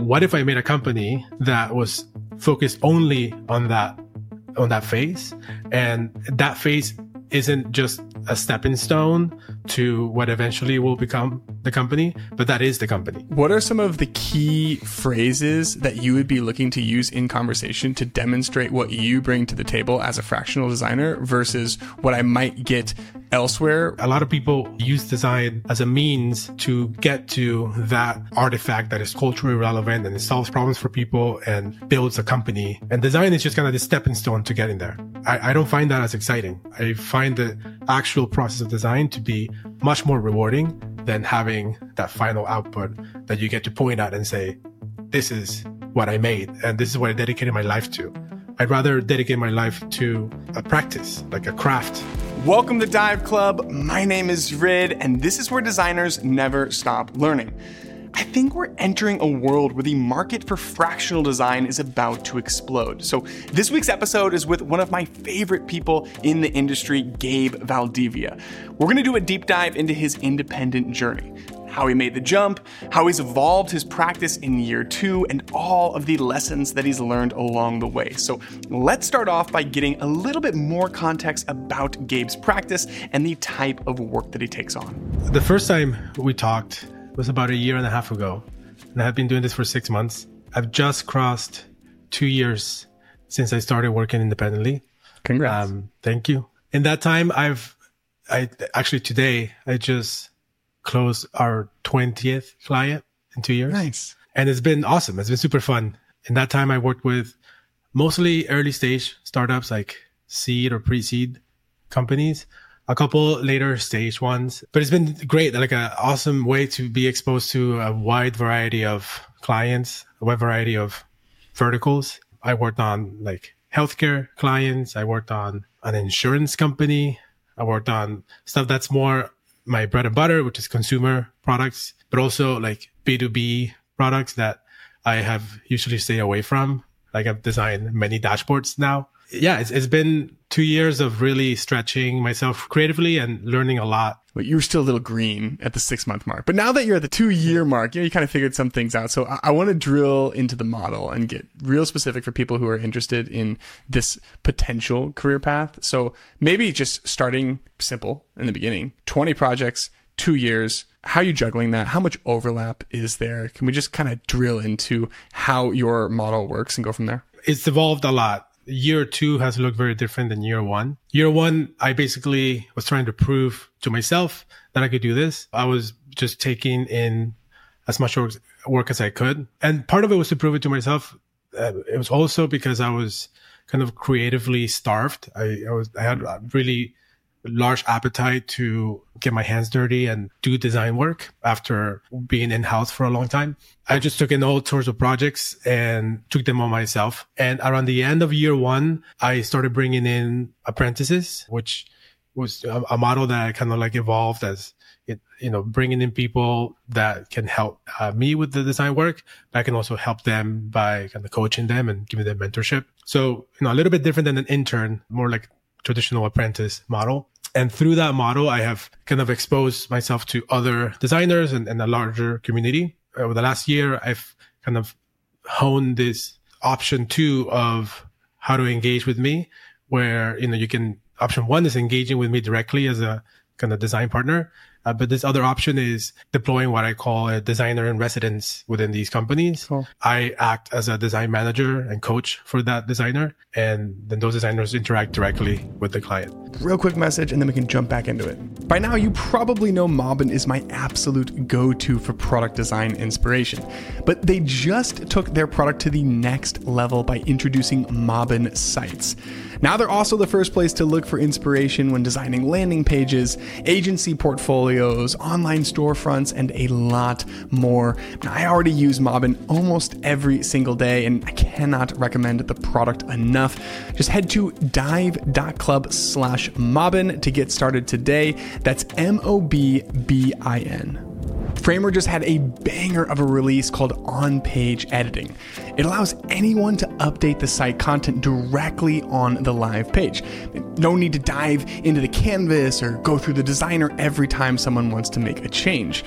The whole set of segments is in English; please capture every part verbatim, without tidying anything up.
what if I made a company that was focused only on that, on that phase? And that phase isn't just a stepping stone to what eventually will become the company, but that is the company. What are some of the key phrases that you would be looking to use in conversation to demonstrate what you bring to the table as a fractional designer versus what I might get elsewhere? A lot of people use design as a means to get to that artifact that is culturally relevant and it solves problems for people and builds a company. And design is just kind of the stepping stone to getting there. I, I don't find that as exciting. I find the actual process of design to be much more rewarding than having that final output that you get to point at and say, this is what I made and this is what I dedicated my life to. I'd rather dedicate my life to a practice, like a craft. Welcome to Dive Club. My name is Rid, and this is where designers never stop learning. I think we're entering a world where the market for fractional design is about to explode. So this week's episode is with one of my favorite people in the industry, Gabe Valdivia. We're going to do a deep dive into his independent journey, how he made the jump, how he's evolved his practice in year two, and all of the lessons that he's learned along the way. So let's start off by getting a little bit more context about Gabe's practice and the type of work that he takes on. The first time we talked was about a year and a half ago, and I've been doing this for six months. I've just crossed two years since I started working independently. Congrats. Um, thank you. In that time, I've, I actually today, I just closed our twentieth client in two years. Nice. And it's been awesome. It's been super fun. In that time, I worked with mostly early stage startups like seed or pre-seed companies, a couple later stage ones, but it's been great. Like an awesome way to be exposed to a wide variety of clients, a wide variety of verticals. I worked on like healthcare clients. I worked on an insurance company. I worked on stuff that's more my bread and butter, which is consumer products, but also like B two B products that I have usually stayed away from. Like I've designed many dashboards now. Yeah, it's, it's been two years of really stretching myself creatively and learning a lot. But you were still a little green at the six month mark. But now that you're at the two year mark, you know, you kind of figured some things out. So I, I want to drill into the model and get real specific for people who are interested in this potential career path. So maybe just starting simple in the beginning, twenty projects, two years. How are you juggling that? How much overlap is there? Can we just kind of drill into how your model works and go from there? It's evolved a lot. Year two has looked very different than year one. Year one, I basically was trying to prove to myself that I could do this. I was just taking in as much work, work as I could. And part of it was to prove it to myself. Uh, it was also because I was kind of creatively starved. I, I was, I had a really large appetite to get my hands dirty and do design work after being in-house for a long time. I just took in all sorts of projects and took them on myself. And around the end of year one, I started bringing in apprentices, which was a, a model that kind of like evolved as it, you know, bringing in people that can help uh, me with the design work, but I can also help them by kind of coaching them and giving them mentorship. So, you know, a little bit different than an intern, more like traditional apprentice model. And through that model, I have kind of exposed myself to other designers and, and a larger community. Over the last year, I've kind of honed this option two of how to engage with me, where, you know, you can, option one is engaging with me directly as a kind of design partner. Uh, but this other option is deploying what I call a designer in residence within these companies. Cool. I act as a design manager and coach for that designer. And then those designers interact directly with the client. Real quick message, and then we can jump back into it. By now, you probably know Mobbin is my absolute go-to for product design inspiration. But they just took their product to the next level by introducing Mobbin Sites. Now they're also the first place to look for inspiration when designing landing pages, agency portfolios, online storefronts, and a lot more. Now, I already use Mobbin almost every single day, and I cannot recommend the product enough. Just head to dive.club slash Mobbin to get started today. That's M O B B I N. Framer just had a banger of a release called On-Page Editing. It allows anyone to update the site content directly on the live page. No need to dive into the canvas or go through the designer every time someone wants to make a change.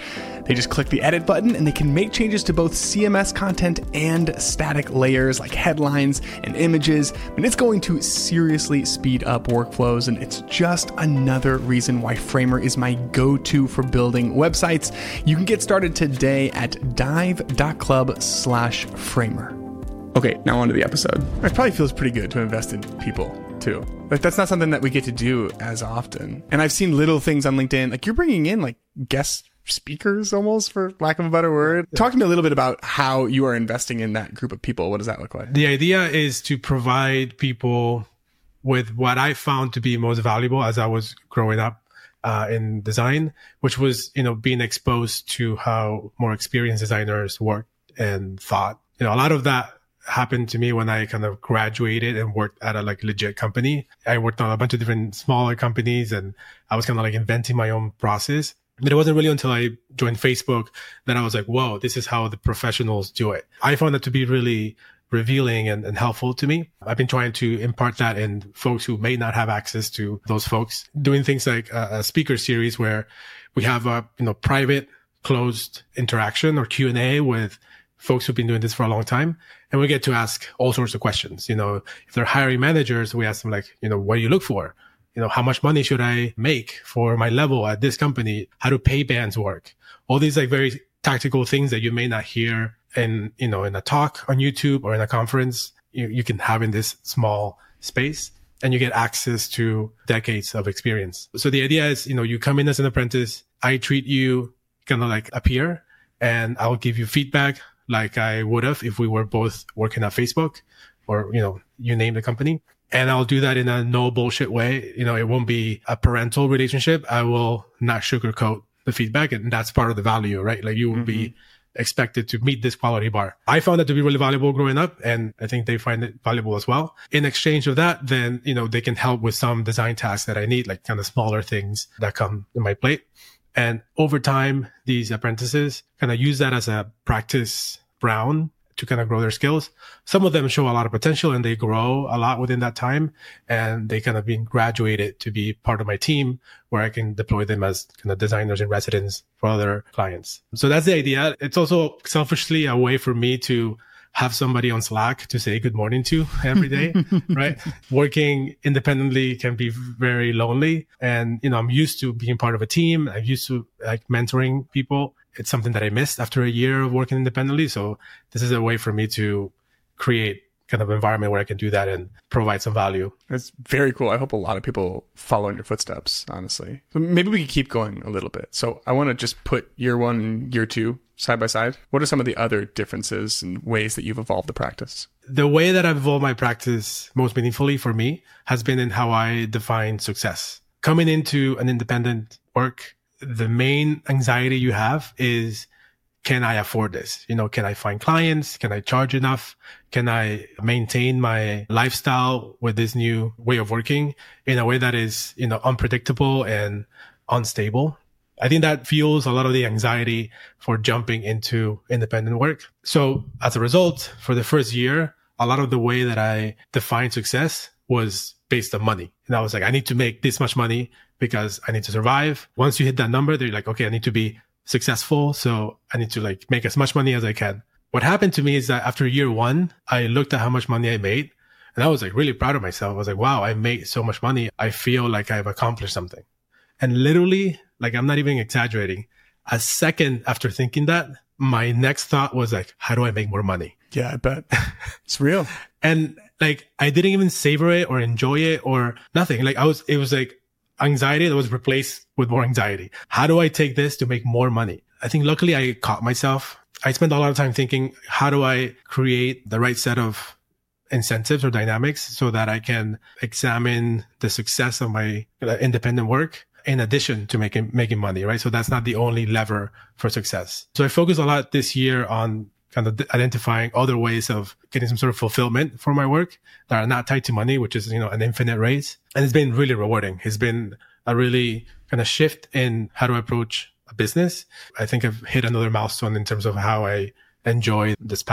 They just click the edit button and they can make changes to both C M S content and static layers like headlines and images. And it's going to seriously speed up workflows. And it's just another reason why Framer is my go-to for building websites. You can get started today at dive.club slash Framer. Okay, now on to the episode. It probably feels pretty good to invest in people too. Like that's not something that we get to do as often. And I've seen little things on LinkedIn, like you're bringing in like guest speakers almost, for lack of a better word. Talk to me a little bit about how you are investing in that group of people. What does that look like? The idea is to provide people with what I found to be most valuable as I was growing up uh, in design, which was, you know, being exposed to how more experienced designers worked and thought. You know, a lot of that happened to me when I kind of graduated and worked at a like legit company. I worked on a bunch of different smaller companies and I was kind of like inventing my own process. But it wasn't really until I joined Facebook that I was like, whoa, this is how the professionals do it. I found that to be really revealing and, and helpful to me. I've been trying to impart that in folks who may not have access to those folks, doing things like a, a speaker series where we have a, you know, private closed interaction or Q and A with folks who've been doing this for a long time. And we get to ask all sorts of questions. You know, if they're hiring managers, we ask them like, you know, what do you look for? You know, how much money should I make for my level at this company? How do pay bands work? All these like very tactical things that you may not hear in, you know, in a talk on YouTube or in a conference, you, you can have in this small space and you get access to decades of experience. So the idea is, you know, you come in as an apprentice. I treat you kind of like a peer and I'll give you feedback like I would have if we were both working at Facebook or, you know, you name the company. And I'll do that in a no bullshit way. You know, it won't be a parental relationship. I will not sugarcoat the feedback. And that's part of the value, right? Like you will mm-hmm. be expected to meet this quality bar. I found that to be really valuable growing up. And I think they find it valuable as well. In exchange of that, then, you know, they can help with some design tasks that I need, like kind of smaller things that come in my plate. And over time, these apprentices kind of use that as a practice ground to kind of grow their skills. Some of them show a lot of potential and they grow a lot within that time. And they kind of being graduated to be part of my team where I can deploy them as kind of designers in residence for other clients. So that's the idea. It's also selfishly a way for me to have somebody on Slack to say good morning to every day, right? Working independently can be very lonely. And, you know, I'm used to being part of a team. I'm used to like mentoring people. It's something that I missed after a year of working independently. So this is a way for me to create kind of environment where I can do that and provide some value. That's very cool. I hope a lot of people follow in your footsteps, honestly. So maybe we can keep going a little bit. So I want to just put year one and year two side by side. What are some of the other differences and ways that you've evolved the practice? The way that I've evolved my practice most meaningfully for me has been in how I define success. Coming into an independent work, the main anxiety you have is, can I afford this? You know, can I find clients? Can I charge enough? Can I maintain my lifestyle with this new way of working in a way that is, you know, unpredictable and unstable? I think that fuels a lot of the anxiety for jumping into independent work. So as a result, for the first year, a lot of the way that I defined success was based on money. And I was like, I need to make this much money because I need to survive. Once you hit that number, they're like, okay, I need to be successful. So I need to like make as much money as I can. What happened to me is that after year one, I looked at how much money I made and I was like really proud of myself. I was like, wow, I made so much money. I feel like I've accomplished something. And literally, like, I'm not even exaggerating. A second after thinking that, my next thought was like, how do I make more money? Yeah, I bet. It's real. And like, I didn't even savor it or enjoy it or nothing. Like I was, it was like anxiety that was replaced with more anxiety. How do I take this to make more money? I think luckily I caught myself. I spent a lot of time thinking, how do I create the right set of incentives or dynamics so that I can examine the success of my independent work in addition to making, making money, right? So that's not the only lever for success. So I focused a lot this year on kind of identifying other ways of getting some sort of fulfillment for my work that are not tied to money, which is, you know, an infinite race. And it's been really rewarding. It's been a really kind of shift in how to approach a business. I think I've hit another milestone in terms of how I enjoy this path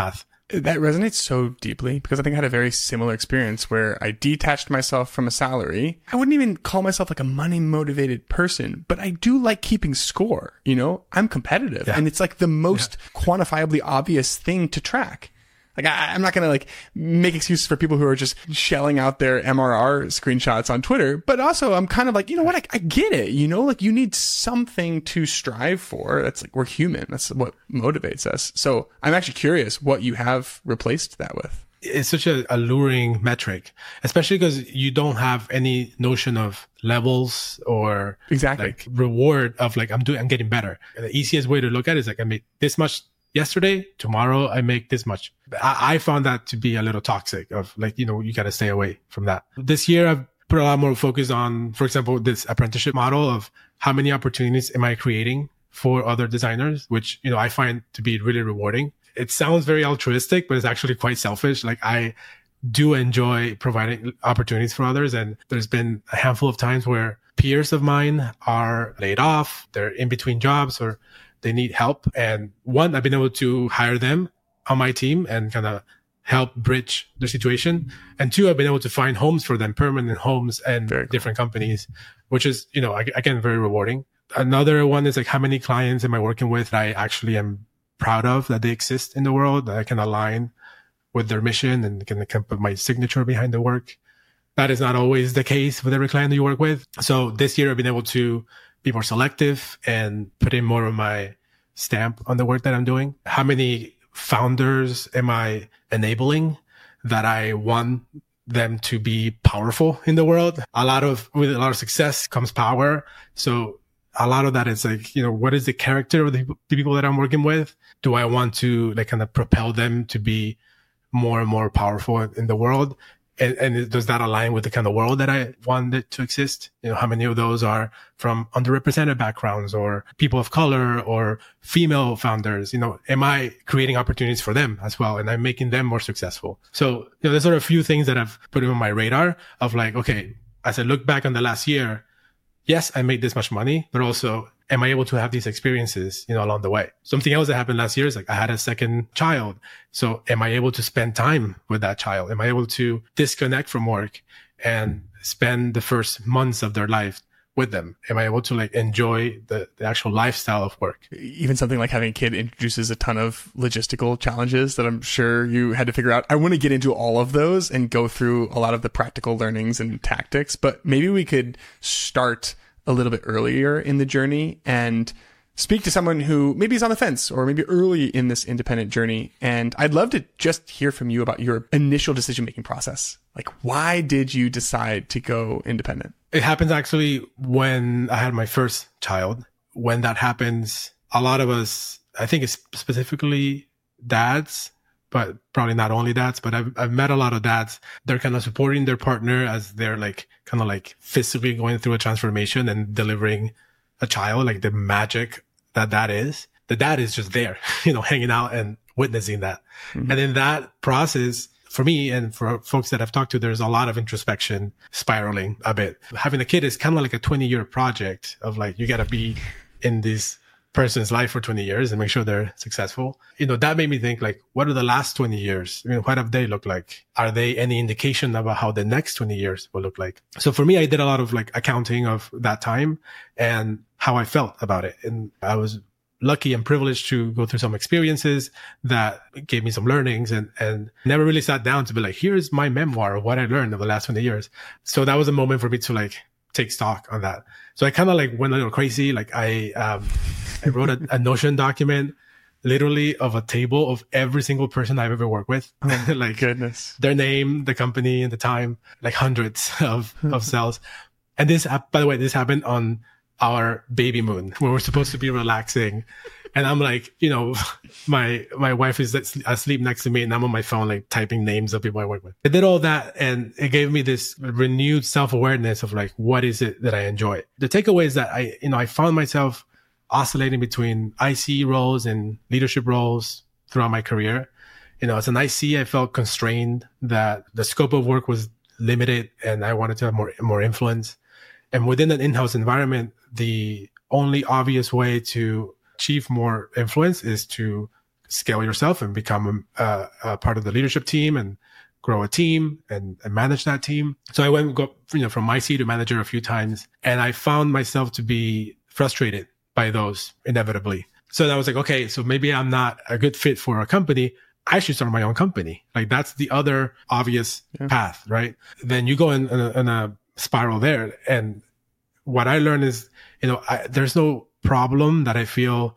That resonates so deeply because I think I had a very similar experience where I detached myself from a salary. I wouldn't even call myself like a money motivated person, but I do like keeping score. You know, I'm competitive yeah. and it's like the most yeah. quantifiably obvious thing to track. Like, I, I'm not going to like make excuses for people who are just shelling out their M R R screenshots on Twitter, but also I'm kind of like, you know what? I, I get it. You know, like you need something to strive for. That's like, we're human. That's what motivates us. So I'm actually curious what you have replaced that with. It's such a alluring metric, especially because you don't have any notion of levels or exactly like reward of like, I'm doing, I'm getting better. And the easiest way to look at it is like, I made this much yesterday, tomorrow I make this much. I, I found that to be a little toxic of like, you know, you got to stay away from that. This year I've put a lot more focus on, for example, this apprenticeship model of how many opportunities am I creating for other designers, which, you know, I find to be really rewarding. It sounds very altruistic, but it's actually quite selfish. Like I do enjoy providing opportunities for others. And there's been a handful of times where peers of mine are laid off, they're in between jobs or they need help. And one, I've been able to hire them on my team and kind of help bridge the situation. And two, I've been able to find homes for them, permanent homes and cool. different companies, which is, you know, again, very rewarding. Another one is like, how many clients am I working with that I actually am proud of that they exist in the world, that I can align with their mission and can, can put my signature behind the work. That is not always the case with every client that you work with. So this year I've been able to be more selective and put in more of my stamp on the work that I'm doing. How many founders am I enabling that I want them to be powerful in the world? A lot of, with a lot of success comes power. So a lot of that is like, you know, what is the character of the, the people that I'm working with? Do I want to like kind of propel them to be more and more powerful in the world? And, and does that align with the kind of world that I want it to exist? You know, how many of those are from underrepresented backgrounds or people of color or female founders? You know, am I creating opportunities for them as well? And I'm making them more successful. So, you know, there's sort of a few things that I've put on my radar of like, okay, as I look back on the last year, yes, I made this much money, but also am I able to have these experiences, you know, along the way? Something else that happened last year is like I had a second child. So am I able to spend time with that child? Am I able to disconnect from work and spend the first months of their life with them? Am I able to like enjoy the, the actual lifestyle of work? Even something like having a kid introduces a ton of logistical challenges that I'm sure you had to figure out. I want to get into all of those and go through a lot of the practical learnings and tactics, but maybe we could start a little bit earlier in the journey and speak to someone who maybe is on the fence or maybe early in this independent journey. And I'd love to just hear from you about your initial decision-making process. Like, why did you decide to go independent? It happens actually when I had my first child. When that happens, a lot of us, I think it's specifically dads, but probably not only dads, but I've, I've met a lot of dads. They're kind of supporting their partner as they're like, kind of like physically going through a transformation and delivering a child, like the magic that that is. The dad is just there, you know, hanging out and witnessing that. Mm-hmm. And in that process, for me and for folks that I've talked to, there's a lot of introspection spiraling a bit. Having a kid is kind of like a twenty year project of like, you got to be in this person's life for twenty years and make sure they're successful. You know, that made me think like, what are the last twenty years? I mean, what have they looked like? Are they any indication about how the next twenty years will look like? So for me, I did a lot of like accounting of that time and how I felt about it. And I was lucky and privileged to go through some experiences that gave me some learnings and, and never really sat down to be like, here's my memoir of what I learned over the last twenty years. So that was a moment for me to like take stock on that. So I kind of like went a little crazy. Like I, um, I wrote a, a Notion document literally of a table of every single person I've ever worked with. Oh, like goodness. Their name, the company and the time, like hundreds of, of cells. And this, by the way, this happened on our baby moon where we're supposed to be relaxing. And I'm like, you know, my, my wife is asleep next to me and I'm on my phone, like typing names of people I work with. I did all that and it gave me this renewed self-awareness of like, what is it that I enjoy? The takeaway is that I, you know, I found myself oscillating between I C roles and leadership roles throughout my career. You know, as an I C, I felt constrained that the scope of work was limited and I wanted to have more, more influence. And within an in-house environment, the only obvious way to achieve more influence is to scale yourself and become a, a part of the leadership team and grow a team and, and manage that team. So I went, go, you know, from I C to manager a few times, and I found myself to be frustrated by those inevitably. So I was like, okay, so maybe I'm not a good fit for a company. I should start my own company. Like that's the other obvious yeah. path, right? Then you go in, in, a, in a spiral there. And what I learned is, you know, I, there's no problem that I feel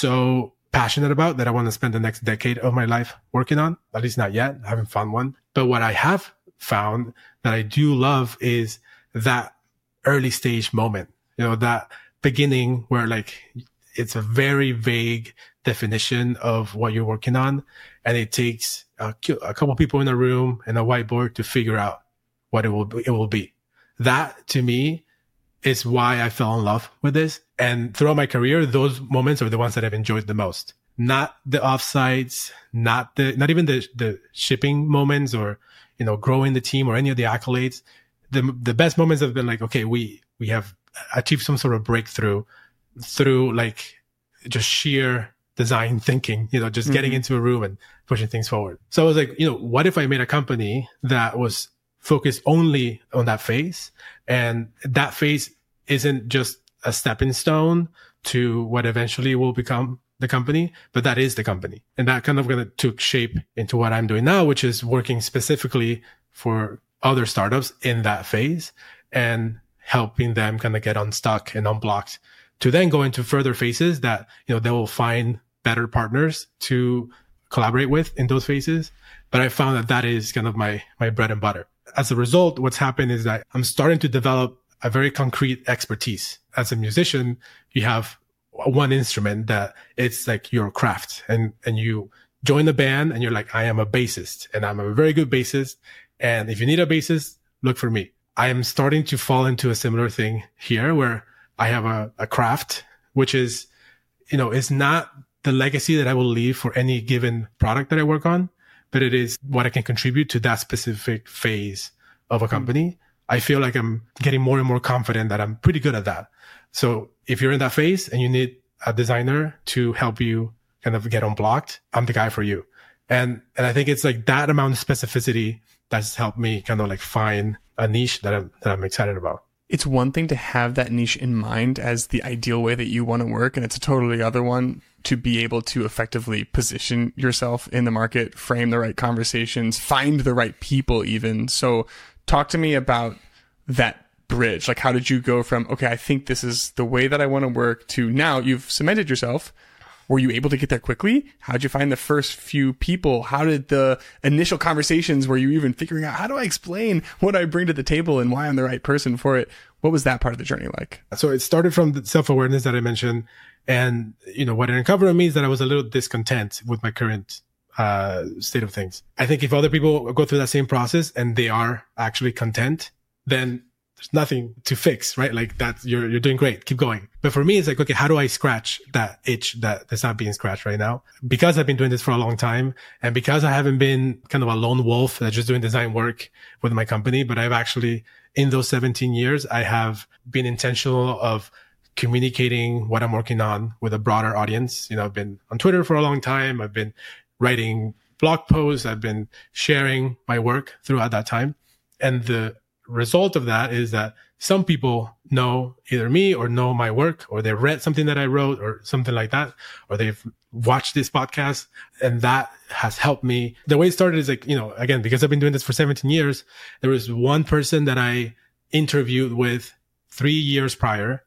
so passionate about that I want to spend the next decade of my life working on. At least not yet. I haven't found one. But what I have found that I do love is that early stage moment, you know, that beginning where like it's a very vague definition of what you're working on. And it takes a, a couple people in a room and a whiteboard to figure out what it will be, it will be. That to me is why I fell in love with this. And throughout my career, those moments are the ones that I've enjoyed the most. Not the offsites, not the, not even the, the shipping moments or, you know, growing the team or any of the accolades. The, the best moments have been like, okay, we, we have achieved some sort of breakthrough through like just sheer design thinking, you know, just mm-hmm. getting into a room and pushing things forward. So I was like, you know, what if I made a company that was focused only on that phase? And that phase isn't just a stepping stone to what eventually will become the company, but that is the company. And that kind of gonna took shape into what I'm doing now, which is working specifically for other startups in that phase and helping them kind of get unstuck and unblocked to then go into further phases that, you know, they will find better partners to collaborate with in those phases. But I found that that is kind of my, my bread and butter. As a result, what's happened is that I'm starting to develop a very concrete expertise. As a musician, you have one instrument that it's like your craft, and, and you join the band and you're like, I am a bassist and I'm a very good bassist. And if you need a bassist, look for me. I am starting to fall into a similar thing here where I have a, a craft, which is, you know, it's not the legacy that I will leave for any given product that I work on, but it is what I can contribute to that specific phase of a company. I feel like I'm getting more and more confident that I'm pretty good at that. So if you're in that phase and you need a designer to help you kind of get unblocked, I'm the guy for you. And, and I think it's like that amount of specificity that's helped me kind of like find a niche that I'm, that I'm excited about. It's one thing to have that niche in mind as the ideal way that you want to work, and it's a totally other one to be able to effectively position yourself in the market, frame the right conversations, find the right people even. So talk to me about that bridge. Like, how did you go from, okay, I think this is the way that I want to work, to now you've cemented yourself? Were you able to get there quickly? How did you find the first few people? How did the initial conversations, were you even figuring out, how do I explain what I bring to the table and why I'm the right person for it? What was that part of the journey like? So it started from the self-awareness that I mentioned. And, you know, what it uncovered me is that I was a little discontent with my current uh state of things. I think if other people go through that same process and they are actually content, then there's nothing to fix, right? Like that, you're, you're doing great. Keep going. But for me, it's like, okay, how do I scratch that itch that that's not being scratched right now? Because I've been doing this for a long time, and because I haven't been kind of a lone wolf that's just doing design work with my company, but I've actually, in those seventeen years, I have been intentional of communicating what I'm working on with a broader audience. You know, I've been on Twitter for a long time. I've been writing blog posts. I've been sharing my work throughout that time. And the result of that is that some people know either me or know my work, or they've read something that I wrote or something like that, or they've watched this podcast, and that has helped me. The way it started is like, you know, again, because I've been doing this for seventeen years, there was one person that I interviewed with three years prior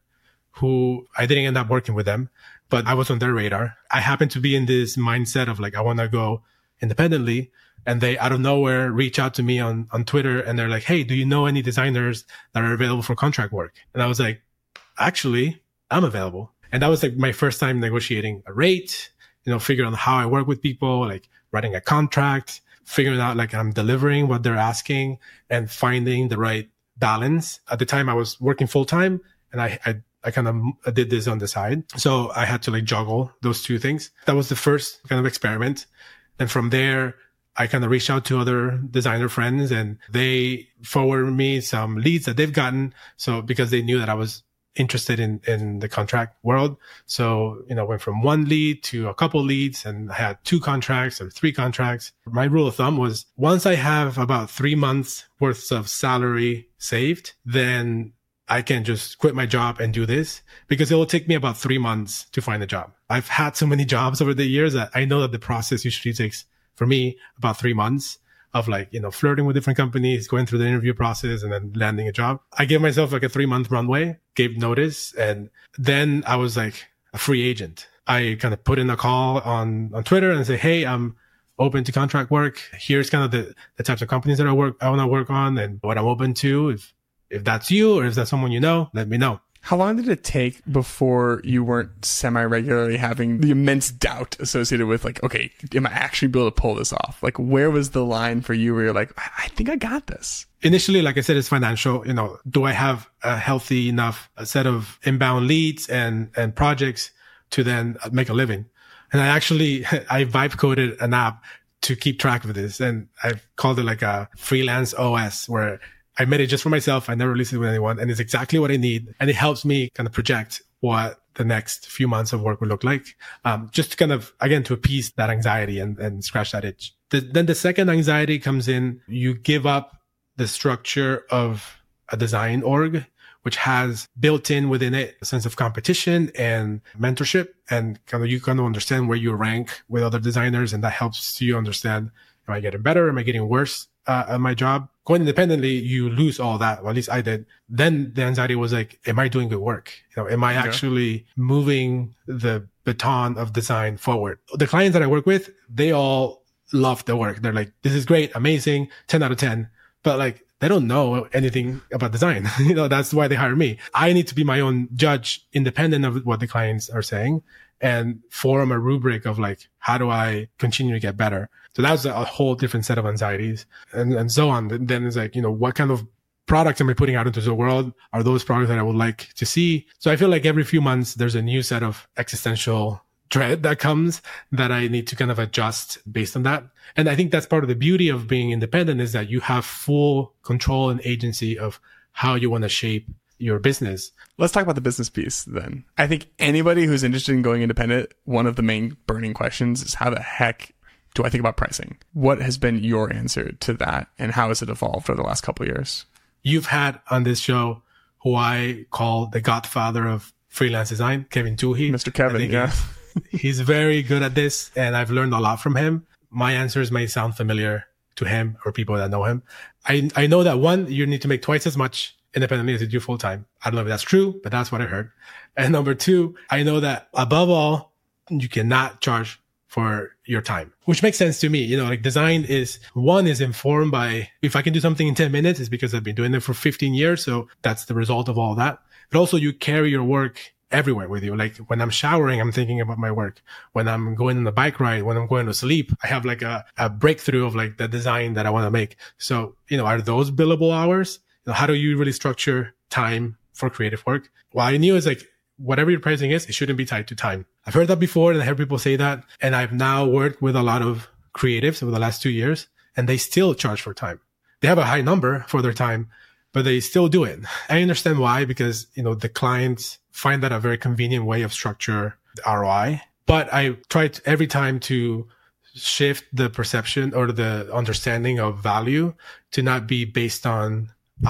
who I didn't end up working with them, but I was on their radar. I happened to be in this mindset of like, I want to go independently. And they, out of nowhere, reach out to me on, on Twitter, and they're like, hey, do you know any designers that are available for contract work? And I was like, actually, I'm available. And that was like my first time negotiating a rate, you know, figuring out how I work with people, like writing a contract, figuring out like I'm delivering what they're asking, and finding the right balance. At the time I was working full time, and I, I, I kind of did this on the side. So I had to like juggle those two things. That was the first kind of experiment. And from there, I kind of reached out to other designer friends, and they forwarded me some leads that they've gotten. So because they knew that I was interested in, in the contract world. So, you know, went from one lead to a couple leads and I had two contracts or three contracts. My rule of thumb was once I have about three months worth of salary saved, then I can just quit my job and do this because it will take me about three months to find a job. I've had so many jobs over the years that I know that the process usually takes for me about three months of like, you know, flirting with different companies, going through the interview process and then landing a job. I gave myself like a three month runway, gave notice. And then I was like a free agent. I kind of put in a call on, on Twitter and say, hey, I'm open to contract work. Here's kind of the, the types of companies that I work, I want to work on and what I'm open to. If, if that's you or if that's someone you know, let me know. How long did it take before you weren't semi-regularly having the immense doubt associated with like, okay, am I actually able to pull this off? Like, where was the line for you where you're like, I think I got this? Initially, like I said, it's financial. You know, do I have a healthy enough a set of inbound leads and, and projects to then make a living? And I actually, I vibe coded an app to keep track of this. And I've called it like a freelance O S where I made it just for myself. I never released it with anyone and it's exactly what I need. And it helps me kind of project what the next few months of work will look like. Um, just to kind of, again, to appease that anxiety and, and scratch that itch. The, then the second anxiety comes in, you give up the structure of a design org, which has built in within it a sense of competition and mentorship. And kind of, you kind of understand where you rank with other designers. And that helps you understand, am I getting better? Am I getting worse uh, at my job? Going independently, you lose all that. Well, at least I did. Then the anxiety was like, am I doing good work? You know, am I actually moving the baton of design forward? The clients that I work with, they all love the work. They're like, this is great, amazing, ten out of ten. But like, they don't know anything about design. You know, that's why they hire me. I need to be my own judge, independent of what the clients are saying, and form a rubric of like, how do I continue to get better? So that's a whole different set of anxieties and, and so on. Then it's like, you know, what kind of products am I putting out into the world? Are those products that I would like to see? So I feel like every few months, there's a new set of existential dread that comes that I need to kind of adjust based on that. And I think that's part of the beauty of being independent is that you have full control and agency of how you want to shape your business. Let's talk about the business piece then. I think anybody who's interested in going independent, one of the main burning questions is how the heck do I think about pricing? What has been your answer to that and how has it evolved over the last couple of years? You've had on this show who I call the godfather of freelance design, Kevin Toohey. Mister Kevin, yeah. He's, he's very good at this and I've learned a lot from him. My answers may sound familiar to him or people that know him. I, I know that one, you need to make twice as much independently as you do full time. I don't know if that's true, but that's what I heard. And number two, I know that above all, you cannot charge for your time, which makes sense to me. You know, like design is one is informed by if I can do something in ten minutes, it's because I've been doing it for fifteen years. So that's the result of all that. But also you carry your work everywhere with you. Like when I'm showering, I'm thinking about my work. When I'm going on the bike ride, when I'm going to sleep, I have like a, a breakthrough of like the design that I want to make. So, you know, are those billable hours? You know, how do you really structure time for creative work? What I knew is like, whatever your pricing is, it shouldn't be tied to time. I've heard that before and I heard people say that. And I've now worked with a lot of creatives over the last two years and they still charge for time. They have a high number for their time, but they still do it. I understand why, because, you know, the clients find that a very convenient way of structure the R O I. But I tried every time to shift the perception or the understanding of value to not be based on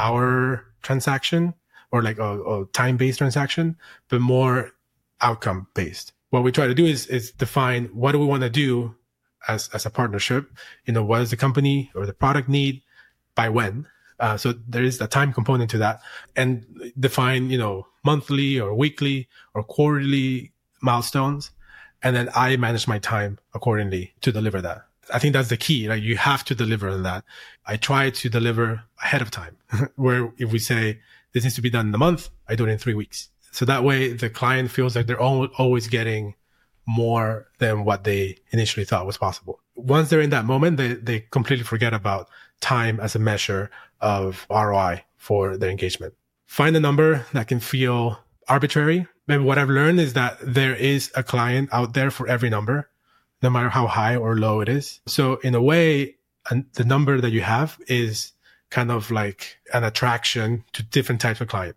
our transaction or like a, a time-based transaction, but more outcome-based. What we try to do is, is define what do we want to do as, as a partnership? You know, what does the company or the product need by when? Uh, so there is a time component to that and define, you know, monthly or weekly or quarterly milestones. And then I manage my time accordingly to deliver that. I think that's the key. Like you have to deliver on that. I try to deliver ahead of time where if we say this needs to be done in a month, I do it in three weeks. So that way the client feels like they're always getting more than what they initially thought was possible. Once they're in that moment, they, they completely forget about time as a measure of R O I for their engagement. Find a number that can feel arbitrary. Maybe what I've learned is that there is a client out there for every number, no matter how high or low it is. So in a way, the number that you have is kind of like an attraction to different types of clients,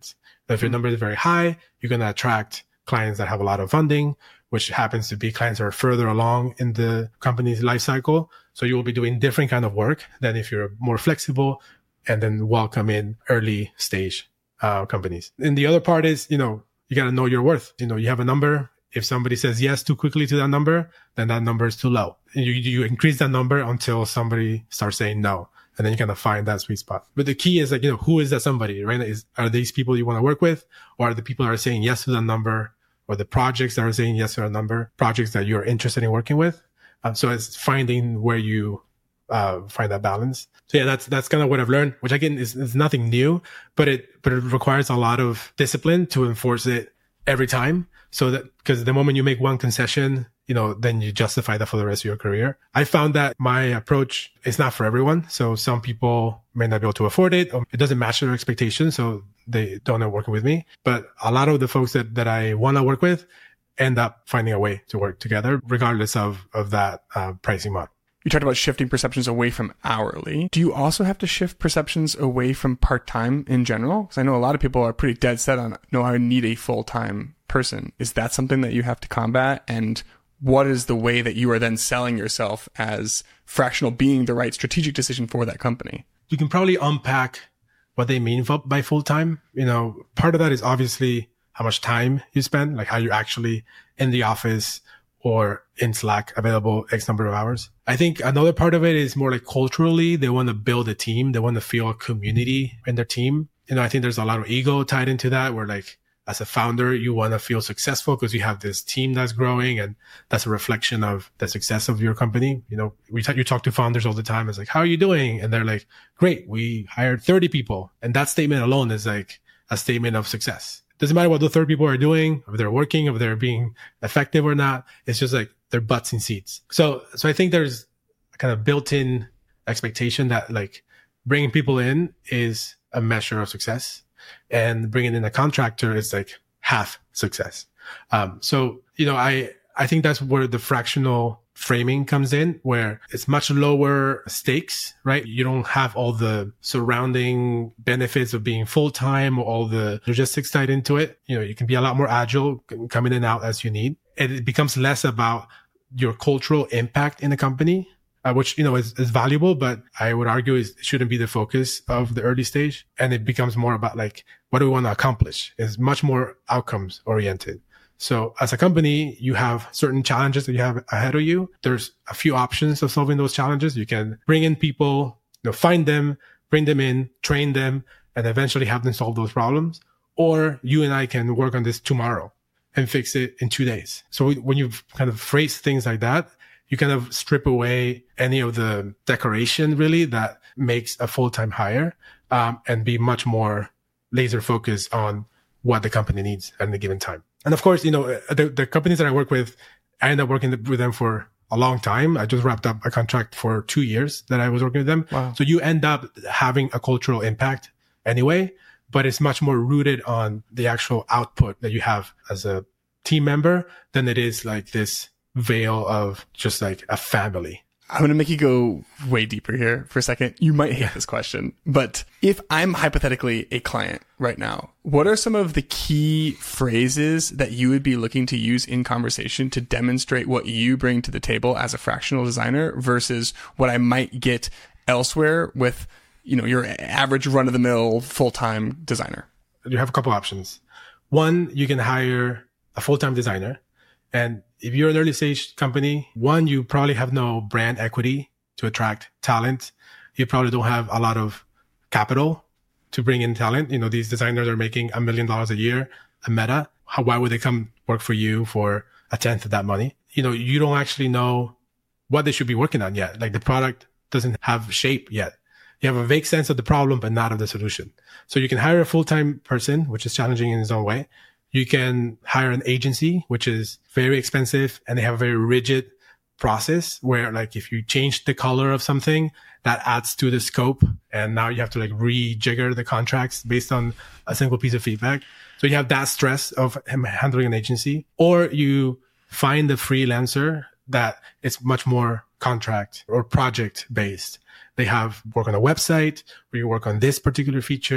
If your number is very high, you're going to attract clients that have a lot of funding, which happens to be clients that are further along in the company's life cycle. So you will be doing different kind of work than if you're more flexible and then welcome in early stage uh, companies. And the other part is, you know, you got to know your worth. You know, you have a number. If somebody says yes too quickly to that number, then that number is too low. And you, you increase that number until somebody starts saying no. And then you kind of find that sweet spot. But the key is like, you know, who is that somebody, right? Is, are these people you want to work with? Or are the people that are saying yes to that number? Or the projects that are saying yes to that number? Projects that you're interested in working with? Um, so it's finding where you uh, find that balance. So yeah, that's, that's kind of what I've learned, which again is, is nothing new, but it, but it requires a lot of discipline to enforce it every time. So that, because the moment you make one concession, you know, then you justify that for the rest of your career. I found that my approach is not for everyone. So some people may not be able to afford it, or it doesn't match their expectations. So they don't end up working with me. But a lot of the folks that, that I want to work with end up finding a way to work together, regardless of, of that uh, pricing model. You talked about shifting perceptions away from hourly. Do you also have to shift perceptions away from part-time in general? Because I know a lot of people are pretty dead set on, no, I need a full-time person. Is that something that you have to combat? And what is the way that you are then selling yourself as fractional being the right strategic decision for that company? You can probably unpack what they mean by full-time. You know, part of that is obviously how much time you spend, like how you're actually in the office or in Slack available X number of hours. I think another part of it is more like culturally, they want to build a team. They want to feel a community in their team. You know, I think there's a lot of ego tied into that, where like, as a founder, you want to feel successful because you have this team that's growing, and that's a reflection of the success of your company. You know, we talk, you talk to founders all the time. It's like, how are you doing? And they're like, great. We hired thirty people. And that statement alone is like a statement of success. Doesn't matter what the thirty people are doing, if they're working, if they're being effective or not. It's just like their butts in seats. So, so I think there's a kind of built-in expectation that like bringing people in is a measure of success. And bringing in a contractor is like half success. Um, so, you know, I, I think that's where the fractional framing comes in, where it's much lower stakes, right? You don't have all the surrounding benefits of being full-time or all the logistics tied into it. You know, you can be a lot more agile, come in and out as you need. And it becomes less about your cultural impact in the company, Uh, which, you know, is, is valuable, but I would argue is shouldn't be the focus of the early stage. And it becomes more about like, what do we want to accomplish? It's much more outcomes oriented. So as a company, you have certain challenges that you have ahead of you. There's a few options of solving those challenges. You can bring in people, you know, find them, bring them in, train them, and eventually have them solve those problems. Or you and I can work on this tomorrow and fix it in two days. So when you kind of phrase things like that, you kind of strip away any of the decoration really that makes a full-time hire, um, and be much more laser focused on what the company needs at any given time. And of course, you know, the, the companies that I work with, I end up working with them for a long time. I just wrapped up a contract for two years that I was working with them. Wow. So you end up having a cultural impact anyway, but it's much more rooted on the actual output that you have as a team member than it is like this veil of just like a family. I'm going to make you go way deeper here for a second. You might hate this question, but if I'm hypothetically a client right now, what are some of the key phrases that you would be looking to use in conversation to demonstrate what you bring to the table as a fractional designer versus what I might get elsewhere with, you know, your average run-of-the-mill full-time designer? You have a couple options. One, you can hire a full-time designer. And if you're an early stage company, one, you probably have no brand equity to attract talent. You probably don't have a lot of capital to bring in talent. You know, these designers are making a million dollars a year at Meta. How, why would they come work for you for a tenth of that money? You know, you don't actually know what they should be working on yet. Like the product doesn't have shape yet. You have a vague sense of the problem, but not of the solution. So you can hire a full-time person, which is challenging in its own way. You can hire an agency, which is very expensive, and they have a very rigid process where like if you change the color of something, that adds to the scope. And now you have to like rejigger the contracts based on a single piece of feedback. So you have that stress of handling an agency. Or you find a freelancer that is much more contract or project based. They have work on a website where you work on this particular feature,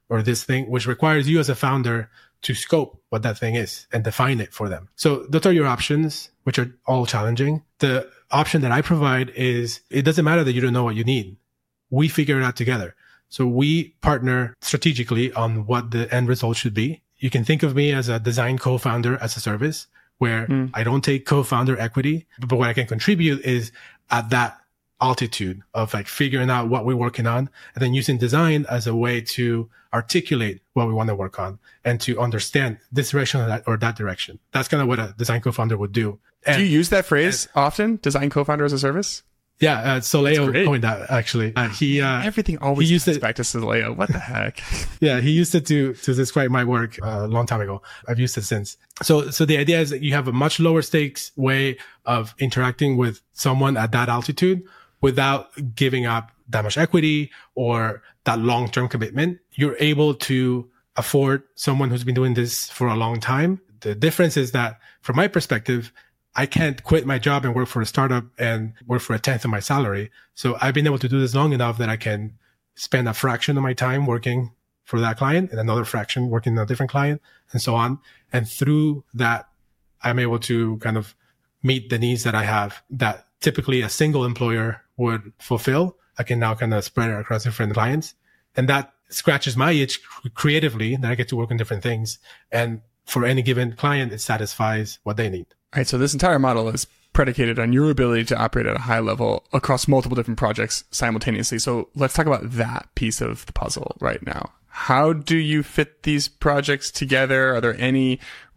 or this thing, which requires you as a founder to scope what that thing is and define it for them. So those are your options, which are all challenging. The option that I provide is it doesn't matter that you don't know what you need. We figure it out together. So we partner strategically on what the end result should be. You can think of me as a design co-founder as a service where mm. I don't take co-founder equity, but what I can contribute is at that altitude of like figuring out what we're working on and then using design as a way to articulate what we want to work on and to understand this direction or that, or that direction. That's kind of what a design co-founder would do. And, do you use that phrase and, often? Design co-founder as a service? Yeah, uh, Soleo coined that actually. Uh, he uh, everything always he used it back to Soleo. What the heck? Yeah, he used it to to describe my work uh, a long time ago. I've used it since. So so the idea is that you have a much lower stakes way of interacting with someone at that altitude without giving up that much equity or that long-term commitment. You're able to afford someone who's been doing this for a long time. The difference is that from my perspective, I can't quit my job and work for a startup and work for a tenth of my salary. So I've been able to do this long enough that I can spend a fraction of my time working for that client and another fraction working on a different client and so on. And through that, I'm able to kind of meet the needs that I have that typically a single employer would fulfill. I can now kind of spread it across different clients. And that scratches my itch creatively that I get to work on different things. And for any given client, it satisfies what they need. All right, so this entire model is predicated on your ability to operate at a high level across multiple different projects simultaneously. So let's talk about that piece of the puzzle right now. How do you fit these projects together? Are there any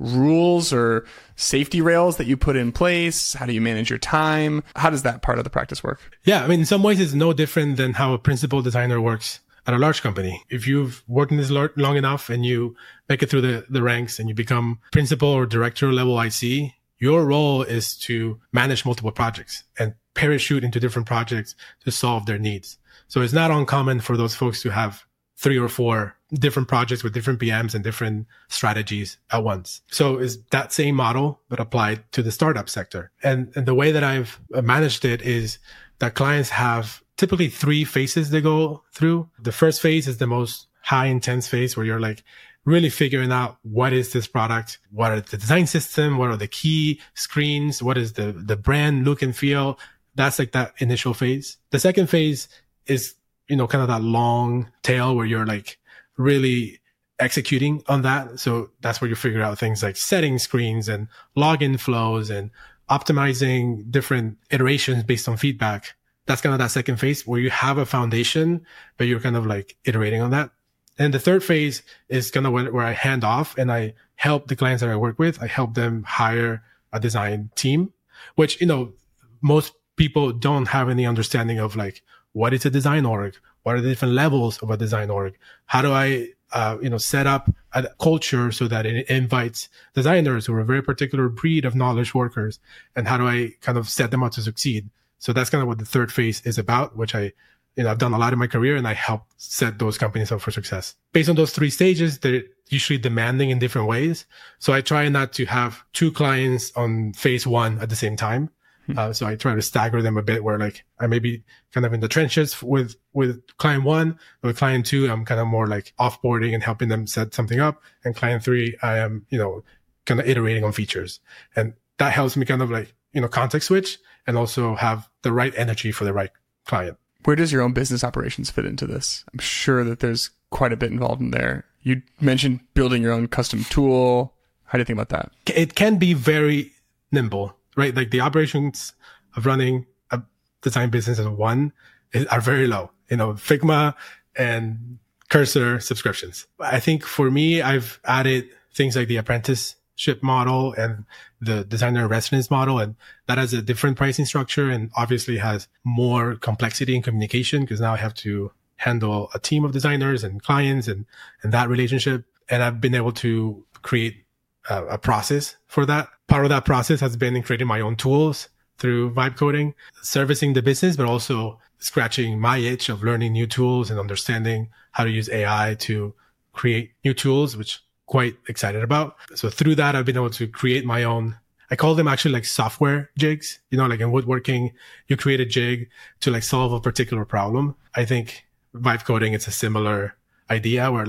rules or safety rails that you put in place? How do you manage your time? How does that part of the practice work? Yeah, I mean, in some ways, it's no different than how a principal designer works at a large company. If you've worked in this long enough and you make it through the, the ranks and you become principal or director level I C, your role is to manage multiple projects and parachute into different projects to solve their needs. So it's not uncommon for those folks to have three or four different projects with different P Ms and different strategies at once. So it's that same model, but applied to the startup sector. And, and the way that I've managed it is that clients have typically three phases they go through. The first phase is the most high intense phase where you're like, really figuring out what is this product, what are the design system, what are the key screens, what is the, the brand look and feel. That's like that initial phase. The second phase is, you know, kind of that long tail where you're like really executing on that. So that's where you figure out things like setting screens and login flows and optimizing different iterations based on feedback. That's kind of that second phase where you have a foundation, but you're kind of like iterating on that. And the third phase is kind of where I hand off and I help the clients that I work with. I help them hire a design team, which, you know, most people don't have any understanding of like, what is a design org? What are the different levels of a design org? How do I, uh, you know, set up a culture so that it invites designers who are a very particular breed of knowledge workers? And how do I kind of set them up to succeed? So that's kind of what the third phase is about, which I, you know, I've done a lot in my career and I help set those companies up for success. Based on those three stages, they're usually demanding in different ways. So I try not to have two clients on phase one at the same time. Hmm. Uh, so I try to stagger them a bit where like I may be kind of in the trenches with, with client one, but with client two, I'm kind of more like offboarding and helping them set something up. And client three, I am, you know, kind of iterating on features. And that helps me kind of like, you know, context switch and also have the right energy for the right client. Where does your own business operations fit into this? I'm sure that there's quite a bit involved in there. You mentioned building your own custom tool. How do you think about that? It can be very nimble, right? Like the operations of running a design business as one is, are very low. You know, Figma and Cursor subscriptions. I think for me, I've added things like the apprenticeship model and the designer residence model, and that has a different pricing structure and obviously has more complexity in communication because now I have to handle a team of designers and clients and, and that relationship. And I've been able to create a, a process for that. Part of that process has been in creating my own tools through Vibe Coding, servicing the business, but also scratching my itch of learning new tools and understanding how to use A I to create new tools, which quite excited about. So through that, I've been able to create my own, I call them actually like software jigs. You know, like in woodworking, you create a jig to like solve a particular problem. I think Vibe Coding, it's a similar idea where like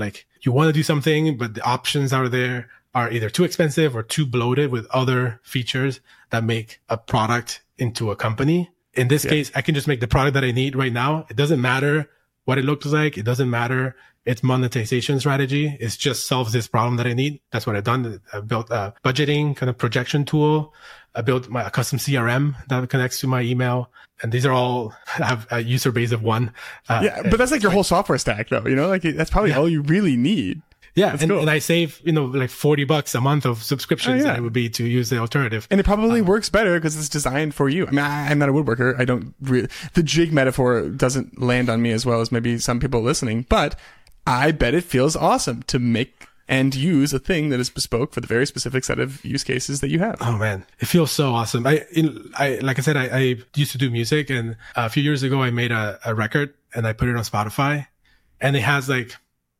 you want to do something, but the options out there are either too expensive or too bloated with other features that make a product into a company. In this yeah. case, I can just make the product that I need right now. It doesn't matter what it looks like. It doesn't matter its monetization strategy. It just solves this problem that I need. That's what I've done. I built a budgeting kind of projection tool. I built my a custom C R M that connects to my email. And these are all, I have a user base of one. Uh, yeah, but that's like your whole software stack though, you know, like that's probably yeah. all you really need. Yeah. And, cool. and I save, you know, like forty bucks a month of subscriptions oh, yeah. that it would be to use the alternative. And it probably um, works better because it's designed for you. I mean, I, I'm not a woodworker. I don't really, the jig metaphor doesn't land on me as well as maybe some people listening, but I bet it feels awesome to make and use a thing that is bespoke for the very specific set of use cases that you have. Oh man, it feels so awesome. I, in, I like I said, I, I used to do music, and a few years ago I made a, a record and I put it on Spotify, and it has like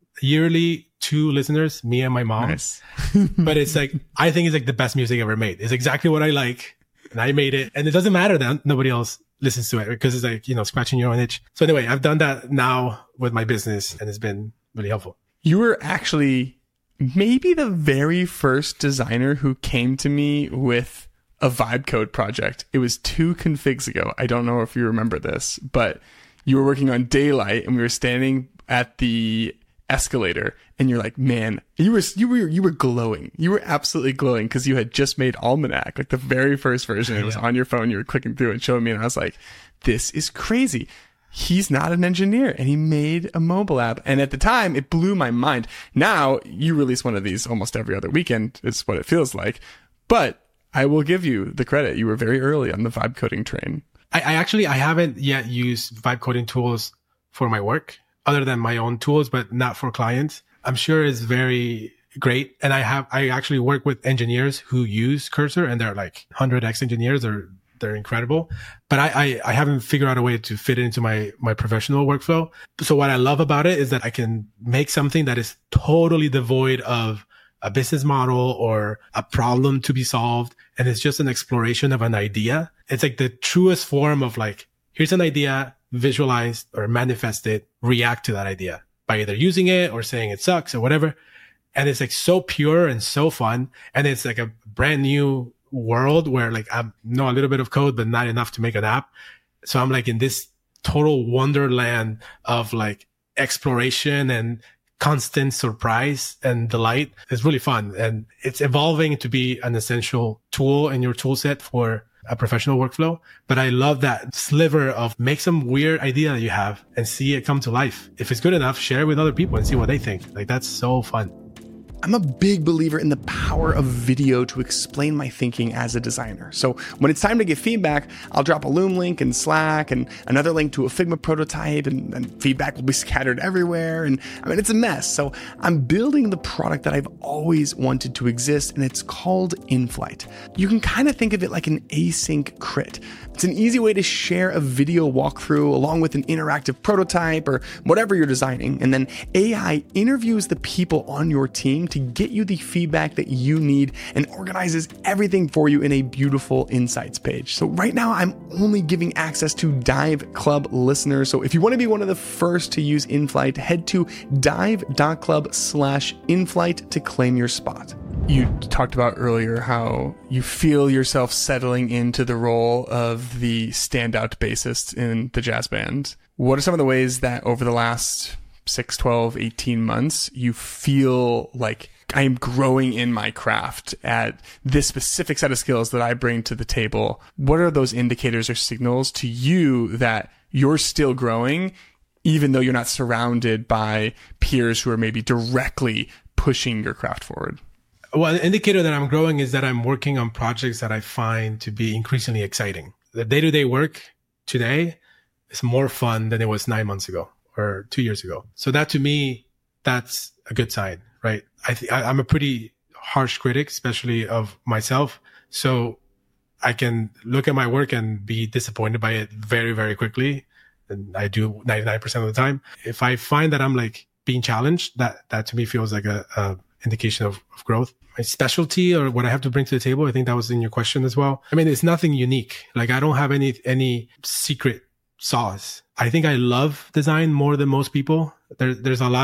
yearly two listeners, me and my mom. Nice. But it's like, I think it's like the best music ever made. It's exactly what I like, and I made it, and it doesn't matter that nobody else listens to it because it's like, you know, scratching your own itch. So anyway, I've done that now with my business, and it's been really helpful. You were actually maybe the very first designer who came to me with a vibe code project. It was two configs ago. I don't know if you remember this, but you were working on Daylight and we were standing at the escalator and you're like, man, you were, you were, you were glowing. You were absolutely glowing because you had just made Almanac, like the very first version. It was yeah. on your phone. You were clicking through and showing me. And I was like, this is crazy. He's not an engineer and he made a mobile app. And at the time it blew my mind. Now you release one of these almost every other weekend. It's what it feels like, but I will give you the credit. You were very early on the vibe coding train. I, I actually, I haven't yet used vibe coding tools for my work other than my own tools, but not for clients. I'm sure it's very great. And I have, I actually work with engineers who use Cursor and they're like one hundred X engineers or they're incredible, but I, I, I haven't figured out a way to fit it into my, my professional workflow. So what I love about it is that I can make something that is totally devoid of a business model or a problem to be solved. And it's just an exploration of an idea. It's like the truest form of like, here's an idea, visualize or manifest it, react to that idea by either using it or saying it sucks or whatever. And it's like so pure and so fun. And it's like a brand new world where like I know a little bit of code, but not enough to make an app. So I'm like in this total wonderland of like exploration and constant surprise and delight. It's really fun. And it's evolving to be an essential tool in your tool set for a professional workflow. But I love that sliver of make some weird idea that you have and see it come to life. If it's good enough, share it with other people and see what they think. Like that's so fun. I'm a big believer in the power of video to explain my thinking as a designer. So when it's time to give feedback, I'll drop a Loom link in Slack and another link to a Figma prototype, and, and feedback will be scattered everywhere. And I mean, it's a mess. So I'm building the product that I've always wanted to exist, and it's called InFlight. You can kind of think of it like an async crit. It's an easy way to share a video walkthrough along with an interactive prototype or whatever you're designing. And then A I interviews the people on your team to get you the feedback that you need and organizes everything for you in a beautiful insights page. So right now I'm only giving access to Dive Club listeners. So if you want to be one of the first to use InFlight, head to dive.club slash InFlight to claim your spot. You talked about earlier how you feel yourself settling into the role of the standout bassist in the jazz band. What are some of the ways that over the last six, twelve, eighteen months, you feel like I am growing in my craft at this specific set of skills that I bring to the table? What are those indicators or signals to you that you're still growing, even though you're not surrounded by peers who are maybe directly pushing your craft forward? Well, an indicator that I'm growing is that I'm working on projects that I find to be increasingly exciting. The day-to-day work today is more fun than it was nine months ago or two years ago. So that to me, that's a good sign, right? I th- I, I'm a pretty harsh critic, especially of myself. So I can look at my work and be disappointed by it very, very quickly. And I do ninety-nine percent of the time. If I find that I'm like being challenged, that, that to me feels like a, a indication of, of growth. My specialty or what I have to bring to the table, I think that was in your question as well. I mean, it's nothing unique. Like I don't have any, any secret sauce. I think I love design more than most people. There, there's a lot of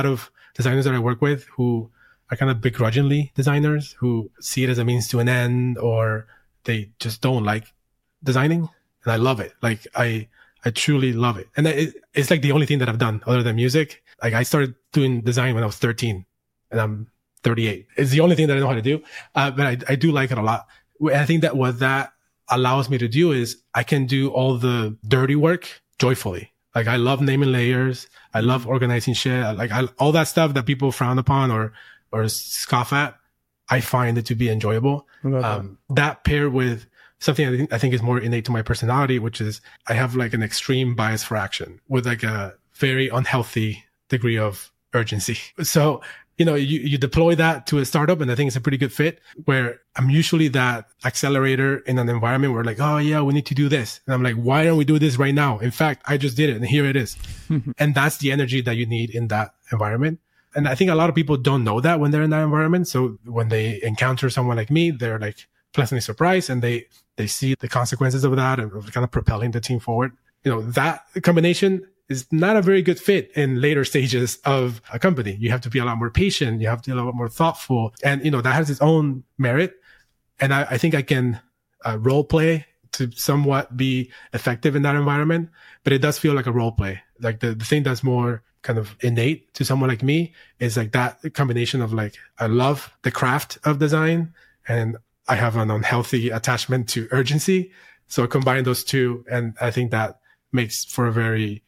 designers that I work with who are kind of begrudgingly designers who see it as a means to an end, or they just don't like designing. And I love it. Like I, I truly love it. And it, it's like the only thing that I've done other than music. Like I started doing design when I was thirteen and I'm thirty-eight. It's the only thing that I know how to do. Uh, but I, I do like it a lot. And I think that what that allows me to do is I can do all the dirty work joyfully. Like I love naming layers. I love organizing shit. Like I, all that stuff that people frown upon or, or scoff at, I find it to be enjoyable. Um, that. that paired with something I think, I think is more innate to my personality, which is I have like an extreme bias for action with like a very unhealthy degree of urgency. So, you know, you, you deploy that to a startup and I think it's a pretty good fit where I'm usually that accelerator in an environment where like, oh yeah, we need to do this. And I'm like, why don't we do this right now? In fact, I just did it and here it is. And that's the energy that you need in that environment. And I think a lot of people don't know that when they're in that environment. So when they encounter someone like me, they're like pleasantly surprised and they, they see the consequences of that and kind of propelling the team forward. You know, that combination is not a very good fit in later stages of a company. You have to be a lot more patient. You have to be a lot more thoughtful. And, you know, that has its own merit. And I, I think I can uh, role play to somewhat be effective in that environment, but it does feel like a role play. Like the, the thing that's more kind of innate to someone like me is like that combination of like, I love the craft of design and I have an unhealthy attachment to urgency. So I combine those two. And I think that makes for a very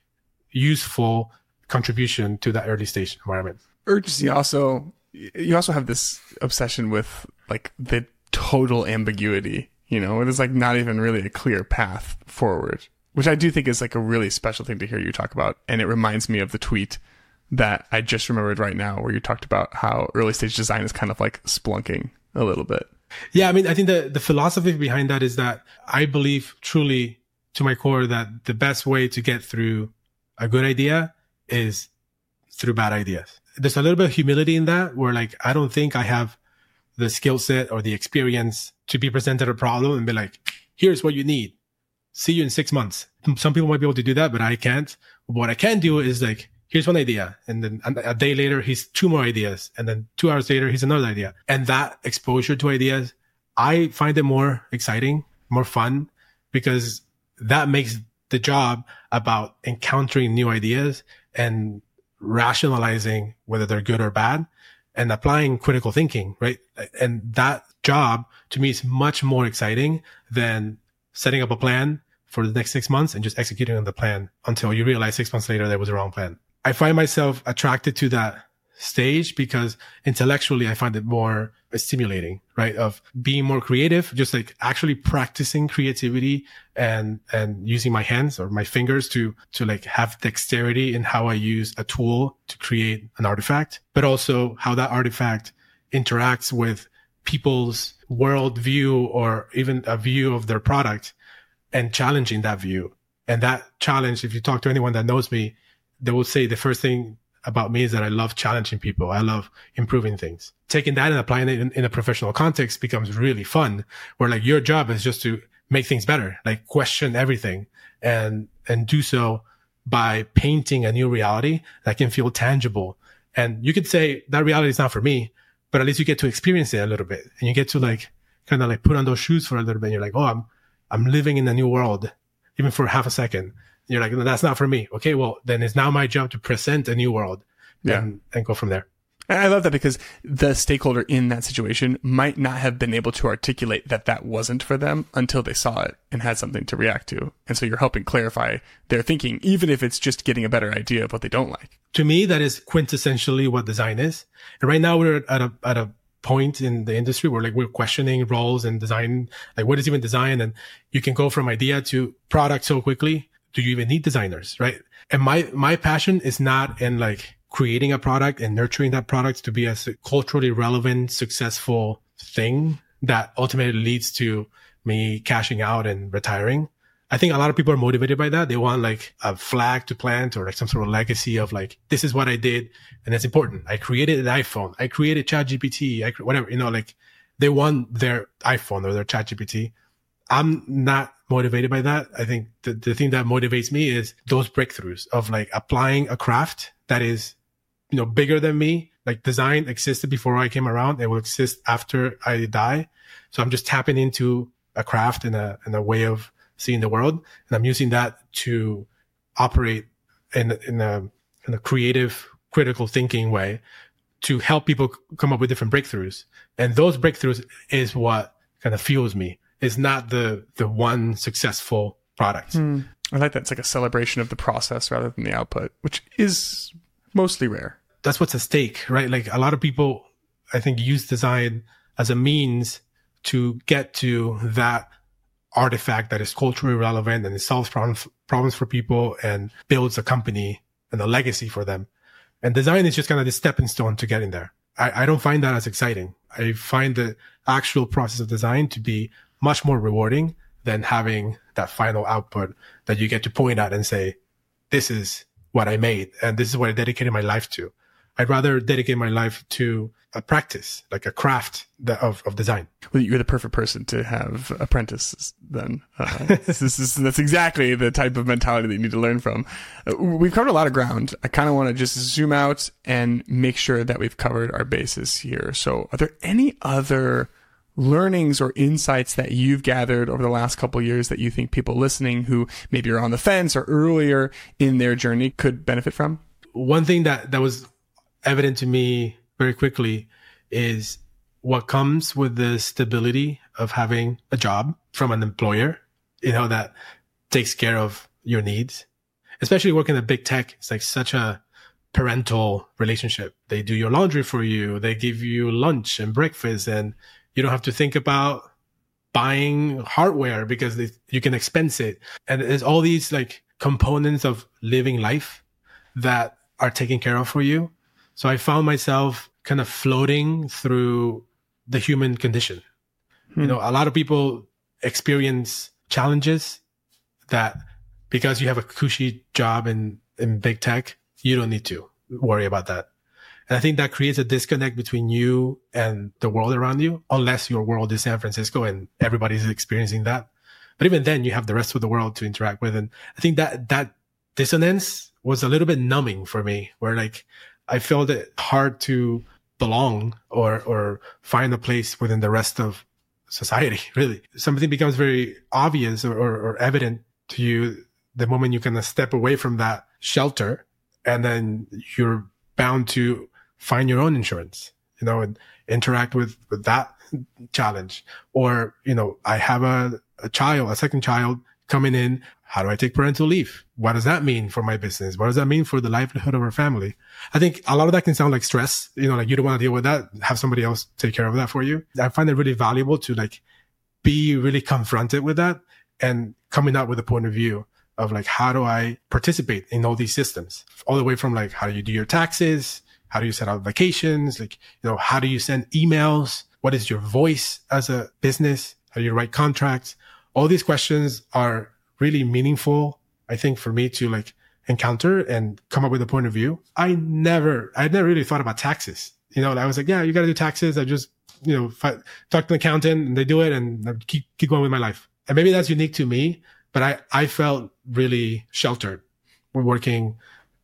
useful contribution to that early stage environment. Urgency also, you also have this obsession with like the total ambiguity, you know, it is like not even really a clear path forward, which I do think is like a really special thing to hear you talk about. And it reminds me of the tweet that I just remembered right now where you talked about how early stage design is kind of like splunking a little bit. Yeah. I mean, I think the, the philosophy behind that is that I believe truly to my core that the best way to get through a good idea is through bad ideas. There's a little bit of humility in that where like, I don't think I have the skill set or the experience to be presented a problem and be like, here's what you need. See you in six months. Some people might be able to do that, but I can't. What I can do is like, here's one idea. And then a day later, here's two more ideas. And then two hours later, here's another idea. And that exposure to ideas, I find it more exciting, more fun, because that makes the job about encountering new ideas and rationalizing whether they're good or bad and applying critical thinking, right? And that job to me is much more exciting than setting up a plan for the next six months and just executing on the plan until you realize six months later there was a wrong plan. I find myself attracted to that stage because intellectually I find it more stimulating, right? Of being more creative, just like actually practicing creativity and, and using my hands or my fingers to, to like have dexterity in how I use a tool to create an artifact, but also how that artifact interacts with people's world view or even a view of their product and challenging that view. And that challenge, if you talk to anyone that knows me, they will say the first thing about me is that I love challenging people. I love improving things. Taking that and applying it in, in a professional context becomes really fun, where like your job is just to make things better, like question everything and, and do so by painting a new reality that can feel tangible. And you could say that reality is not for me, but at least you get to experience it a little bit and you get to like kind of like put on those shoes for a little bit. And you're like, oh, I'm, I'm living in a new world, even for half a second. You're like, no, that's not for me. Okay, well, then it's now my job to present a new world yeah. and, and go from there. And I love that because the stakeholder in that situation might not have been able to articulate that that wasn't for them until they saw it and had something to react to. And so you're helping clarify their thinking, even if it's just getting a better idea of what they don't like. To me, that is quintessentially what design is. And right now we're at a, at a point in the industry where like we're questioning roles and design, like what is even design? And you can go from idea to product so quickly. Do you even need designers, right? And my, my passion is not in like creating a product and nurturing that product to be a culturally relevant, successful thing that ultimately leads to me cashing out and retiring. I think a lot of people are motivated by that. They want like a flag to plant or like some sort of legacy of like, this is what I did. And it's important. I created an iPhone. I created ChatGPT. I cre- whatever, you know, like they want their iPhone or their ChatGPT. I'm not motivated by that. I think the, the thing that motivates me is those breakthroughs of like applying a craft that is you know, bigger than me. Like design existed before I came around. It will exist after I die. So I'm just tapping into a craft and a, and a way of seeing the world. And I'm using that to operate in, in a, in a creative, critical thinking way to help people come up with different breakthroughs. And those breakthroughs is what kind of fuels me. It's not the, the one successful product. Mm, I like that. It's like a celebration of the process rather than the output, which is mostly rare. That's what's at stake, right? Like a lot of people, I think, use design as a means to get to that artifact that is culturally relevant and it solves problems, problems for people and builds a company and a legacy for them. And design is just kind of the stepping stone to getting there. I, I don't find that as exciting. I find the actual process of design to be much more rewarding than having that final output that you get to point at and say, this is what I made and this is what I dedicated my life to. I'd rather dedicate my life to a practice, like a craft of, of design. Well, you're the perfect person to have apprentices then. Uh, this is, that's exactly the type of mentality that you need to learn from. Uh, we've covered a lot of ground. I kind of want to just zoom out and make sure that we've covered our bases here. So are there any other learnings or insights that you've gathered over the last couple of years that you think people listening who maybe are on the fence or earlier in their journey could benefit from? One thing that, that was evident to me very quickly is what comes with the stability of having a job from an employer, you know, that takes care of your needs. Especially working at big tech, it's like such a parental relationship. They do your laundry for you. They give you lunch and breakfast, and you don't have to think about buying hardware because they, you can expense it. And there's all these like components of living life that are taken care of for you. So I found myself kind of floating through the human condition. Hmm. You know, a lot of people experience challenges that because you have a cushy job in, in big tech, you don't need to worry about that. And I think that creates a disconnect between you and the world around you, unless your world is San Francisco and everybody's experiencing that. But even then, you have the rest of the world to interact with. And I think that that dissonance was a little bit numbing for me, where like I felt it hard to belong or or find a place within the rest of society, really. Something becomes very obvious or, or, or evident to you the moment you kind of step away from that shelter, and then you're bound to find your own insurance, you know, and interact with, with that challenge. Or, you know, I have a, a child, a second child coming in. How do I take parental leave? What does that mean for my business? What does that mean for the livelihood of our family? I think a lot of that can sound like stress, you know, like you don't want to deal with that. Have somebody else take care of that for you. I find it really valuable to like be really confronted with that and coming up with a point of view of like, how do I participate in all these systems? All the way from like, how do you do your taxes? How do you set out vacations? Like, you know, how do you send emails? What is your voice as a business? How do you write contracts? All these questions are really meaningful, I think, for me to like encounter and come up with a point of view. I never, I never really thought about taxes. You know, I was like, yeah, you got to do taxes. I just, you know, I talk to an accountant and they do it, and I keep, keep going with my life. And maybe that's unique to me, but I, I felt really sheltered when working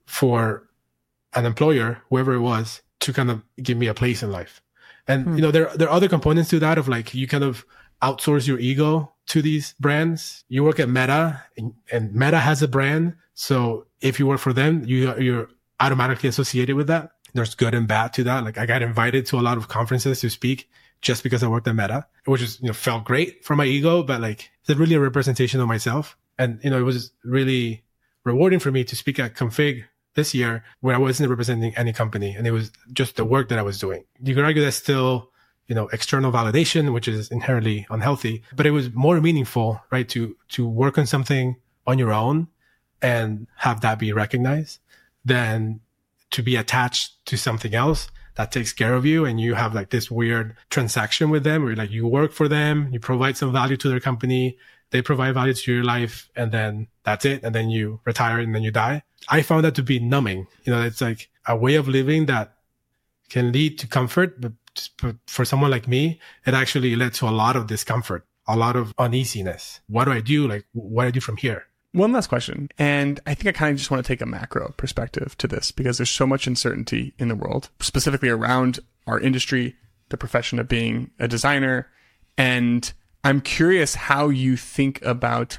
for an employer, whoever it was, to kind of give me a place in life. And, hmm. you know, there, there are other components to that of like, you kind of outsource your ego to these brands. You work at Meta, and, and Meta has a brand. So if you work for them, you, you're automatically associated with that. There's good and bad to that. Like I got invited to a lot of conferences to speak just because I worked at Meta, which is, you know, felt great for my ego, but like it's really a representation of myself. And, you know, it was really rewarding for me to speak at Config this year where I wasn't representing any company, and it was just the work that I was doing. You could argue that's still, you know, external validation, which is inherently unhealthy, but it was more meaningful, right? To, to work on something on your own and have that be recognized than to be attached to something else that takes care of you. And you have like this weird transaction with them where like you work for them, you provide some value to their company, they provide value to your life, and then that's it. And then you retire and then you die. I found that to be numbing. You know, it's like a way of living that can lead to comfort, but But for someone like me, it actually led to a lot of discomfort, a lot of uneasiness. What do I do? Like, what do I do from here? One last question. And I think I kind of just want to take a macro perspective to this because there's so much uncertainty in the world, specifically around our industry, the profession of being a designer. And I'm curious how you think about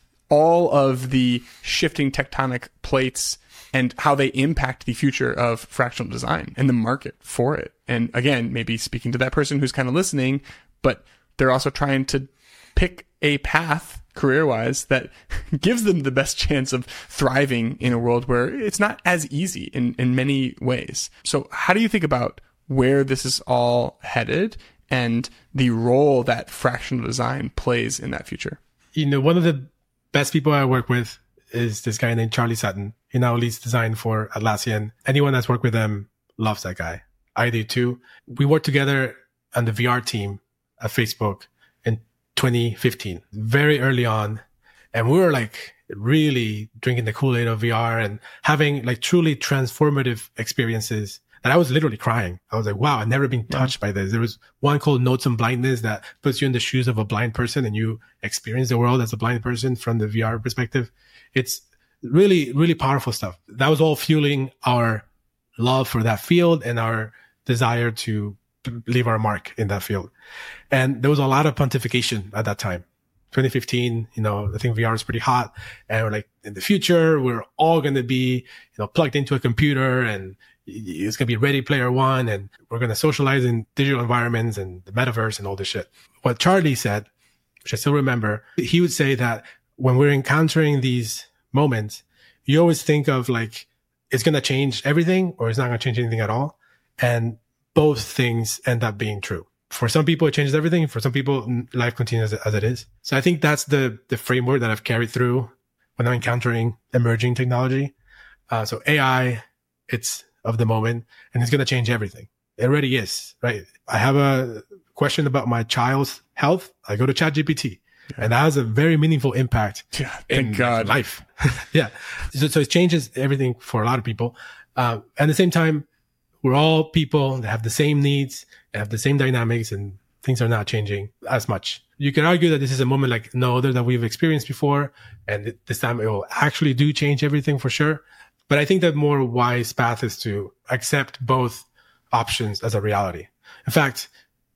all of the shifting tectonic plates and how they impact the future of fractional design and the market for it. And again, maybe speaking to that person who's kind of listening, but they're also trying to pick a path career-wise that gives them the best chance of thriving in a world where it's not as easy in, in many ways. So how do you think about where this is all headed and the role that fractional design plays in that future? You know, one of the best people I work with is this guy named Charlie Sutton. He now leads design for Atlassian. Anyone that's worked with him loves that guy. I do too. We worked together on the V R team at Facebook in twenty fifteen, very early on. And we were like really drinking the Kool-Aid of V R and having like truly transformative experiences that I was literally crying. I was like, wow, I've never been touched by this. There was one called Notes on Blindness that puts you in the shoes of a blind person and you experience the world as a blind person from the V R perspective. It's really, really powerful stuff. That was all fueling our love for that field and our desire to leave our mark in that field. And there was a lot of pontification at that time. twenty fifteen, you know, I think V R is pretty hot. And we're like, in the future, we're all going to be, you know, plugged into a computer and it's going to be Ready Player One and we're going to socialize in digital environments and the metaverse and all this shit. What Charlie said, which I still remember, he would say that when we're encountering these moments, you always think of like, it's going to change everything or it's not going to change anything at all. And both things end up being true. For some people, it changes everything. For some people, life continues as it is. So I think that's the, the framework that I've carried through when I'm encountering emerging technology. Uh, so A I, it's of the moment and it's going to change everything. It already is, right? I have a question about my child's health. I go to ChatGPT. Yeah. And that has a very meaningful impact yeah, thank in God. life. yeah. So, so it changes everything for a lot of people. Uh, at the same time, we're all people that have the same needs and have the same dynamics and things are not changing as much. You can argue that this is a moment like no other that we've experienced before. And this time it will actually do change everything for sure. But I think the more wise path is to accept both options as a reality. In fact,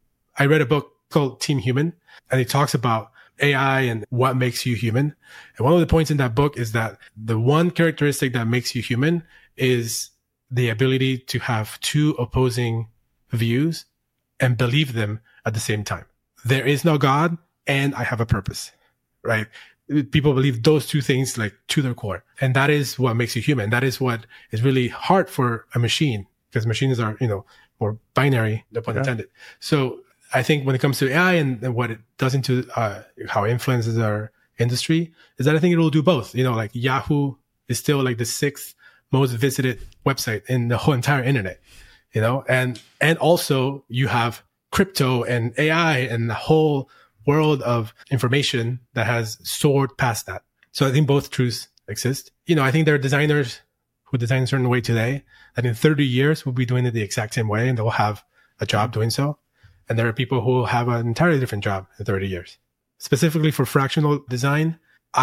I read a book called Team Human and it talks about A I and what makes you human. And one of the points in that book is that the one characteristic that makes you human is the ability to have two opposing views and believe them at the same time. There is no God and I have a purpose, right? People believe those two things like to their core. And that is what makes you human. That is what is really hard for a machine because machines are, you know, more binary, no pun intended. So I think when it comes to A I and, and what it does into uh, how it influences our industry is that I think it will do both. You know, like Yahoo is still like the sixth most visited website in the whole entire internet, you know, and, and also you have crypto and A I and the whole world of information that has soared past that. So I think both truths exist. You know, I think there are designers who design a certain way today that in thirty years will be doing it the exact same way and they'll have a job doing so. And there are people who will have an entirely different job in thirty years. Specifically for fractional design,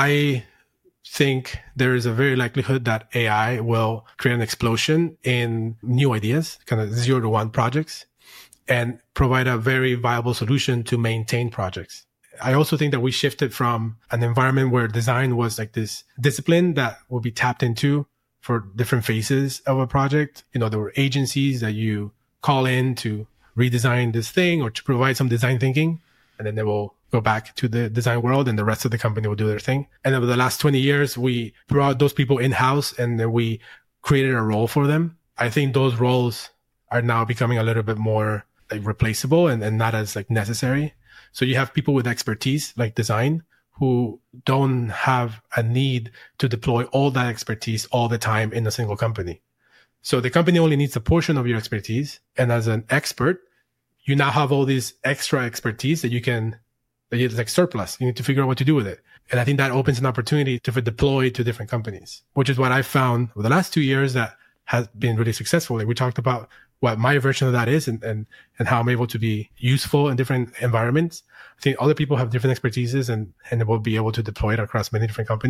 I think there is a very likelihood that A I will create an explosion in new ideas, kind of zero to one projects, and provide a very viable solution to maintain projects. I also think that we shifted from an environment where design was like this discipline that will be tapped into for different phases of a project. You know, there were agencies that you call in to redesign this thing or to provide some design thinking, and then they will go back to the design world and the rest of the company will do their thing. And over the last twenty years, we brought those people in-house and then we created a role for them. I think those roles are now becoming a little bit more like replaceable and, and not as like necessary. So you have people with expertise like design who don't have a need to deploy all that expertise all the time in a single company. So the company only needs a portion of your expertise. And as an expert, you now have all this extra expertise that you can, that is like surplus. You need to figure out what to do with it. And I think that opens an opportunity to deploy to different companies, which is what I found over the last two years that has been really successful. Like we talked about what my version of that is and, and, and how I'm able to be useful in different environments. I think other people have different expertises and, and will be able to deploy it across many different companies.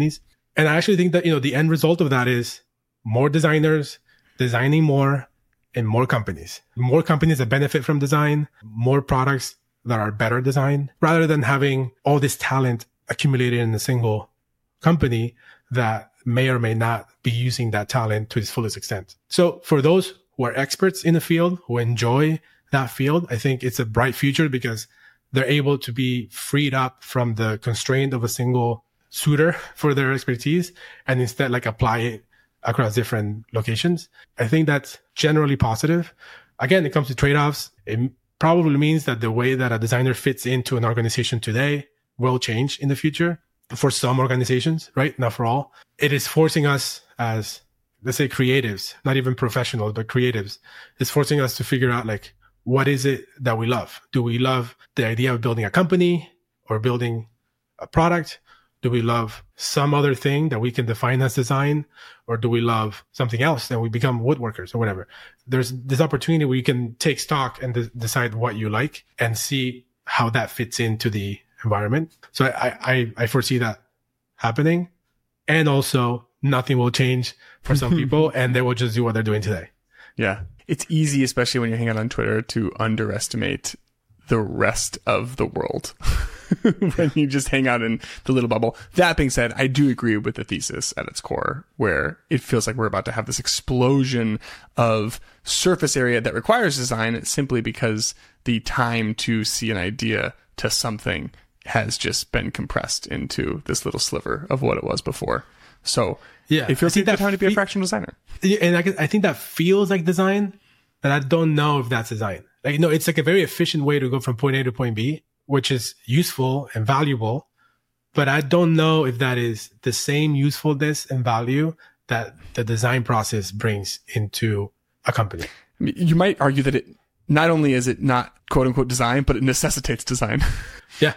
And I actually think that, you know, the end result of that is more designers designing more and more companies, more companies that benefit from design, more products that are better designed, rather than having all this talent accumulated in a single company that may or may not be using that talent to its fullest extent. So for those who are experts in the field, who enjoy that field, I think it's a bright future because they're able to be freed up from the constraint of a single suitor for their expertise and instead like apply it across different locations. I think that's generally positive. Again, it comes to trade-offs. It probably means that the way that a designer fits into an organization today will change in the future for some organizations, right? Not for all. It is forcing us as, let's say, creatives, not even professionals, but creatives. It's forcing us to figure out like, what is it that we love? Do we love the idea of building a company or building a product? Do we love some other thing that we can define as design? Or do we love something else and we become woodworkers or whatever? There's this opportunity where you can take stock and de- decide what you like and see how that fits into the environment. So I, I, I foresee that happening. And also nothing will change for some people and they will just do what they're doing today. Yeah. It's easy, especially when you hang out on Twitter, to underestimate the rest of the world when you just hang out in the little bubble. That being said, I do agree with the thesis at its core, where it feels like we're about to have this explosion of surface area that requires design simply because the time to see an idea to something has just been compressed into this little sliver of what it was before. So yeah, it feels like the time to be a fractional designer. Yeah, and I, I think that feels like design, but I don't know if that's design. Like, no, it's like a very efficient way to go from point A to point B, which is useful and valuable. But I don't know if that is the same usefulness and value that the design process brings into a company. You might argue that it not only is it not quote unquote design, but it necessitates design. Yeah.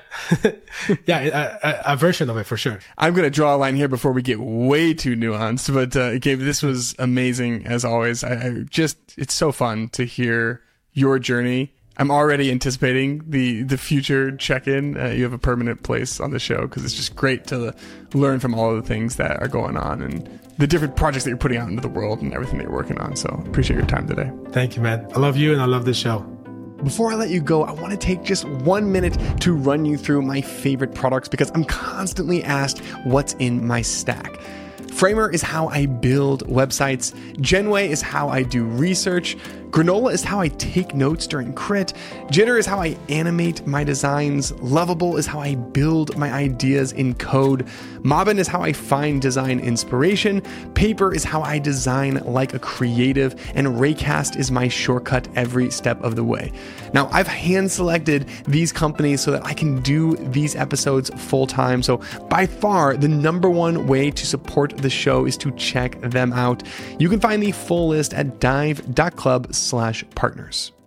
yeah. A, a, a version of it for sure. I'm going to draw a line here before we get way too nuanced, but, uh, Gabe, this was amazing as always. I, I just, it's so fun to hear your journey. I'm already anticipating the, the future check-in. Uh, you have a permanent place on the show because it's just great to learn from all of the things that are going on and the different projects that you're putting out into the world and everything that you're working on. So appreciate your time today. Thank you, man. I love you and I love this show. Before I let you go, I want to take just one minute to run you through my favorite products because I'm constantly asked what's in my stack. Framer is how I build websites. Genway is how I do research. Granola is how I take notes during crit. Jitter is how I animate my designs. Lovable is how I build my ideas in code. Mobbin is how I find design inspiration. Paper is how I design like a creative. And Raycast is my shortcut every step of the way. Now, I've hand selected these companies so that I can do these episodes full time. So by far, the number one way to support the show is to check them out. You can find the full list at dive dot club slash partners.